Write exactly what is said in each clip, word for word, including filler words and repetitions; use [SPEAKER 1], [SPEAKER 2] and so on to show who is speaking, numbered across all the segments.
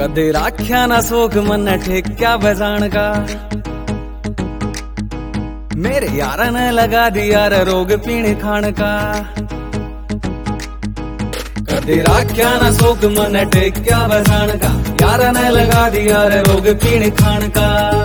[SPEAKER 1] कदे राख्या ना सोग मन ठेक्या बजान का, मेरे यार ने लगा दिया रे रोग पीण खान का। कदे राख्या ना सोग मन ठेक्या बजान का, यार ने लगा दिया रे रोग पीण खान का।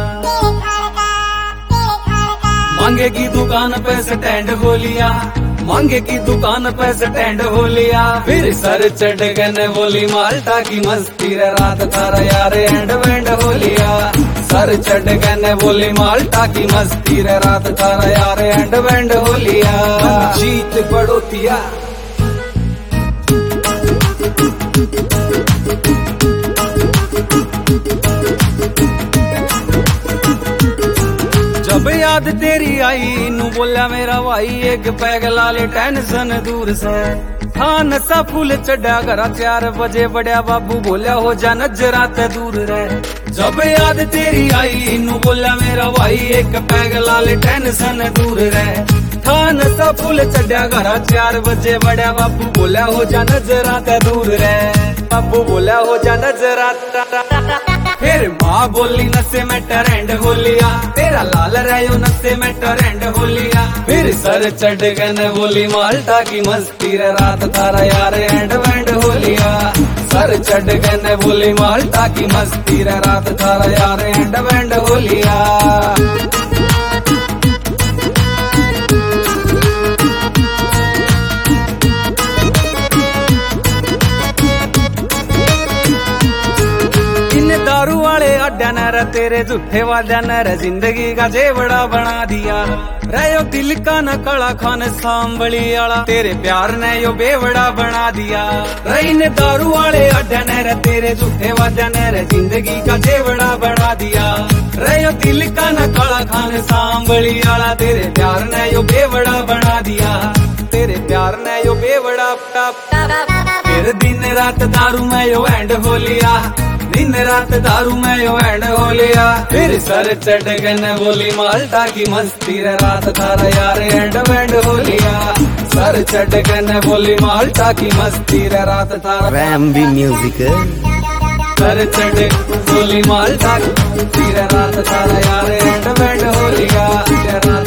[SPEAKER 1] मांगे की दुकान पे स्टैंड हो लिया, मांगे की दुकान पे स्टैंड हो लिया, फिर सर चढ़ गए बोली माल्टा की मस्ती रे रात थारा यार एंड बैंड हो लिया। सर चढ़ गए बोली माल्टा की मस्ती रे रात थारा यार एंड बैंड हो लिया। जीत बढ़ोतिया जब याद तेरी आई नू बोलिया मेरा भाई एक पैग लाले टेंशन दूर से। हाँ नशा फूल चढ़ा घरा चार बजे बड़िया बाबू बोलिया हो जा नजरा ते दूर रहे। जब याद तेरी आई नू बोलिया मेरा भाई एक पैग लाले टेंशन दूर रहे। हाँ नशा फूल चढ़ा घरा चार बजे बड़िया बाबू बोलिया हो जा नजरा ते दूर रहे। बाबू बोलिया हो जा नजरा। फिर माँ बोली नशे में टरेंड हो लिया, तेरा लाल रहो नशे में टरेंड हो लिया। फिर सर चढ़ गए बोली माल्टा की मस्ती रे रात थारा यार एंड बैंड हो लिया। सर चढ़ गए बोली माल्टा की मस्ती रे रात थारा यार एंड बैंड हो लिया। दारू वाले अड्डा न तेरे झूठे वादा न जिंदगी का जेवड़ा बना दिया। रहो दिल का न कड़ा खान सांबली आला, तेरे प्यार ने यो बेवड़ा बना दिया। रही ने दारू वाले अड्डा न तेरे झूठे वादा न जिंदगी का जेवड़ा बना दिया। रहो दिल का न कड़ा खान सांबली आला, तेरे प्यार ने यो बेवड़ा बना दिया। तेरे प्यार ने यो बेवड़ा फिर दिन रात दारू में यो एंड हो लिया। दिन रात दारू में यो एंड हो लिया। फिर सर चढ़ गए बोली माल्टा की मस्ती रे रात थारा यार एंड बैंड हो लिया। सर चढ़ गए बोली माल्टा की मस्ती रे रात थारा
[SPEAKER 2] रैम्बी म्यूजिक।
[SPEAKER 1] सर चढ़ बोली माल्टा की मस्ती रे रात थारा यार एंड बैंड हो लिया।